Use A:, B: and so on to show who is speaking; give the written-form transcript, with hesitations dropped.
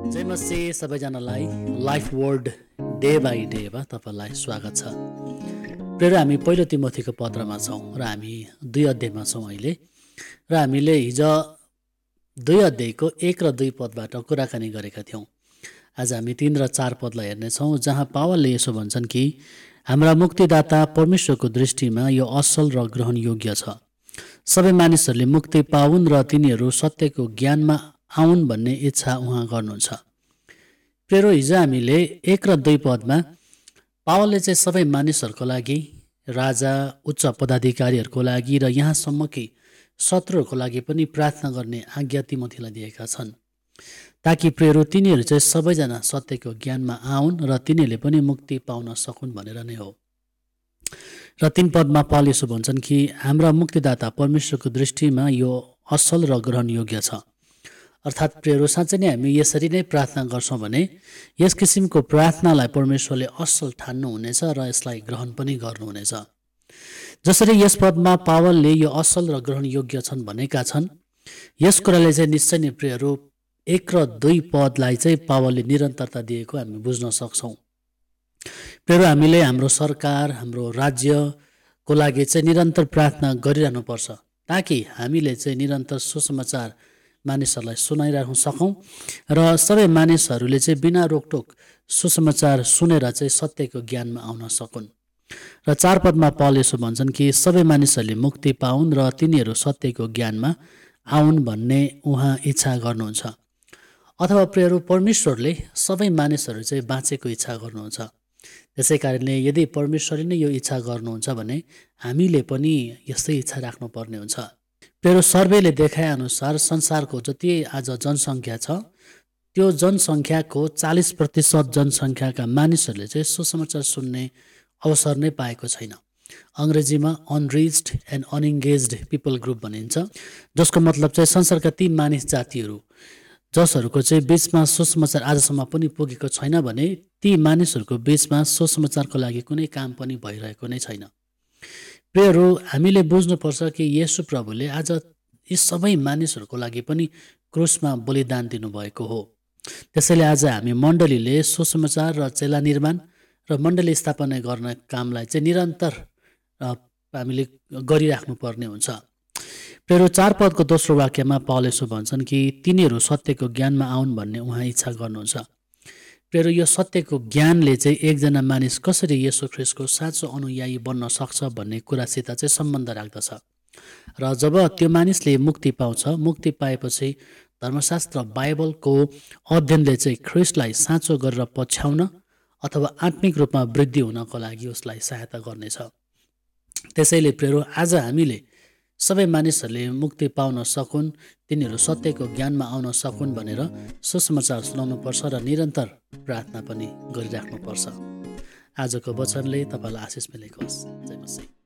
A: जय मसी सबैजनालाई life word day by डेमा तपाईँलाई स्वागत छ। प्रेर हामी पहिलो तिमोथीको पत्रमा छौँ र हामी 2 अध्यायमा छौँ अहिले। र हामीले हिजो 2 अध्यायको 1 र 2 पदबाट कुराकानी गरेका थियौँ। आज हामी 3 र 4 पदलाई हेर्नेछौँ, जहाँ पावलले यसो भन्छन् कि हाम्रा मुक्तिदाता परमेश्वरको दृष्टिमा यो असल र ग्रहण योग्य छ। सबै मानिसहरूले मुक्ति पाउन् र तिनीहरू सत्यको ज्ञानमा आउन् भन्ने इच्छा उहाँ गर्नुहुन्छ। प्रेरो हिजो हामीले 1 र 2 पदमा पावलले चाहिँ सबै मानिसहरूको लागि, राजा, उच्च पदाधिकारीहरूको लागि र यहाँसम्म कि शत्रुहरूको लागि पनि प्रार्थना गर्ने आज्ञा तिमोथीलाई दिएका छन्, ताकि प्रेरो तिनीहरू चाहिँ सबैजना सत्यको ज्ञानमा आउन् र तिनीहरूले पनि मुक्ति पाउन सकुन् भनेर नै हो। र 3 पदमा पावल यसो भन्छन् कि हाम्रा मुक्तिदाता परमेश्वरको दृष्टिमा यो असल र ग्रहण योग्य छ। अर्थात् प्रेरो साँच्चै नै हामी यसरी नै प्रार्थना गर्छौँ भने यस किसिमको प्रार्थनालाई परमेश्वरले असल ठान्नुहुनेछ र यसलाई ग्रहण पनि गर्नुहुनेछ। जसरी यस पदमा पावलले यो असल र ग्रहण योग्य छन् भनेका छन्, यस कुराले चाहिँ निश्चय नै प्रेरो 1 र 2 पदलाई चाहिँ पावलले निरन्तरता दिएको हामी बुझ्न सक्छौँ। प्रेरो हामीले हाम्रो सरकार, हाम्रो राज्यको लागि चाहिँ निरन्तर प्रार्थना गरिरहनुपर्छ, ताकि हामीले चाहिँ निरन्तर सुसमाचार मानिसहरूलाई सुनाइराख्न सकौँ र सबै मानिसहरूले चाहिँ बिना रोकटोक सुसमाचार सुनेर चाहिँ सत्यको ज्ञानमा आउन सकुन्। र 4 पदमा पावल यसो भन्छन् कि सबै मानिसहरूले मुक्ति पाउन् र तिनीहरू सत्यको ज्ञानमा आउन् भन्ने उहाँ इच्छा गर्नुहुन्छ। अथवा प्रेरो परमेश्वरले सबै मानिसहरू चाहिँ बाँचेको इच्छा गर्नुहुन्छ। त्यसै कारणले यदि परमेश्वरले नै यो इच्छा गर्नुहुन्छ भने हामीले पनि यस्तै इच्छा राख्नुपर्ने हुन्छ। प्रेरो सर्वेले देखाए अनुसार संसारको जति आज जनसङ्ख्या छ, त्यो जनसङ्ख्याको 40% जनसङ्ख्याका मानिसहरूले चाहिँ सुसमाचार सुन्ने अवसर नै पाएको छैन। अङ्ग्रेजीमा unreached and unengaged people group भनिन्छ, जसको मतलब चाहिँ संसारका ती मानिस जातिहरू जसहरूको चाहिँ बिचमा सुसमाचार आजसम्म पनि पुगेको छैन भने ती मानिसहरूको बिचमा सुसमाचारको लागि कुनै काम पनि भइरहेको नै छैन। प्रियहरू, हामीले बुझ्नुपर्छ कि येशू प्रभुले आज यी सबै मानिसहरूको लागि पनि क्रुसमा बलिदान दिनुभएको हो। त्यसैले आज हामी मण्डलीले सुसमाचार र चेला निर्माण र मण्डली स्थापना गर्ने कामलाई चाहिँ निरन्तर हामीले गरिराख्नुपर्ने हुन्छ। प्रेरो 4 पदको दोस्रो वाक्यमा पावल यसो भन्छन् कि तिनीहरू सत्यको ज्ञानमा आउन् भन्ने उहाँ इच्छा गर्नुहुन्छ। प्रेरो यो सत्यको ज्ञानले चाहिँ एकजना मानिस कसरी येशू ख्रिस्टको साँचो अनुयायी बन्न सक्छ भन्ने कुरासित चाहिँ सम्बन्ध राख्दछ। र जब त्यो मानिसले मुक्ति पाउँछ, मुक्ति पाएपछि धर्मशास्त्र बाइबलको अध्ययनले चाहिँ ख्रिस्टलाई साँचो गरेर पछ्याउन अथवा आत्मिक रूपमा वृद्धि हुनको लागि उसलाई सहायता गर्नेछ। त्यसैले प्रेरो आज हामीले सबै मानिसहरूले मुक्ति पाउन सकुन्, तिनीहरू सत्यको ज्ञानमा आउन सकुन् भनेर सुसमाचार सुनाउनुपर्छ र निरन्तर प्रार्थना पनि गरिराख्नुपर्छ। आजको वचनले तपाईँलाई आशिष मिलेको होस्। जय मसीह।